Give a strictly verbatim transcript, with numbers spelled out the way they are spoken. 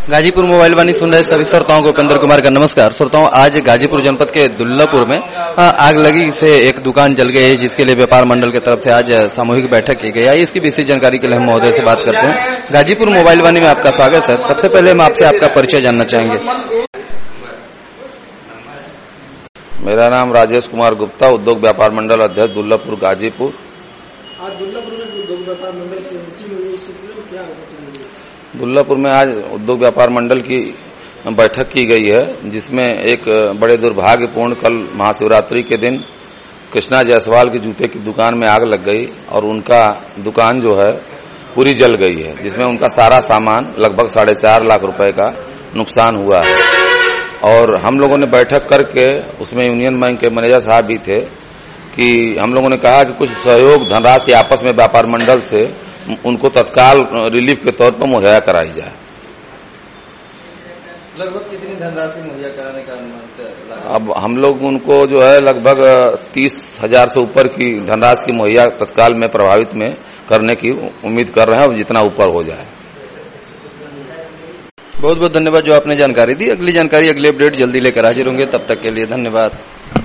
Ghazipur mobile वाणी सुन रहे सभी श्रोताओं को उपेंद्र कुमार का नमस्कार। श्रोताओं, आज गाजीपुर जनपद के दुल्लापुर में आग लगी से एक दुकान जल गई है, जिसके लिए व्यापार मंडल की तरफ से आज सामूहिक बैठक की गई है। इसकी विस्तृत जानकारी के लिए हम महोदय से बात करते हैं। गाजीपुर मोबाइल वाणी में आपका स्वागत है। सबसे पहले हम आपसे आपका परिचय जानना चाहेंगे। मेरा नाम राजेश कुमार गुप्ता, उद्योग व्यापार मंडल अध्यक्ष दुल्लापुर गाजीपुर। आज दुल्लापुर में उद्योग व्यापार मंडल की मीटिंग हुई, इस सिलसिले में क्या दुल्लापुर में आज उद्योग व्यापार मंडल की बैठक की गई है, जिसमें एक बड़े दुर्भाग्यपूर्ण कल महाशिवरात्रि के दिन कृष्णा जायसवाल की जूते की दुकान में आग लग गई और उनका दुकान जो है पूरी जल गई है, जिसमें उनका सारा सामान लगभग साढ़े चार लाख रुपए का नुकसान हुआ है। और हम लोगों ने बैठक करके उसमें यूनियन बैंक के मैनेजर साहब भी थे कि हम लोगों ने कहा कि कुछ सहयोग धनराशि आपस में व्यापार मंडल से उनको तत्काल रिलीफ के तौर पर मुहैया कराई जाए। लगभग कितनी धनराशि मुहैया कराने का अनुमान? अब हम लोग उनको जो है लगभग तीस हजार से ऊपर की धनराशि की मुहैया तत्काल में प्रभावित में करने की उम्मीद कर रहे हैं, जितना ऊपर हो जाए। बहुत बहुत धन्यवाद जो आपने जानकारी दी। अगली जानकारी, अगली अपडेट जल्दी लेकर हाजिर होंगे। तब तक के लिए धन्यवाद।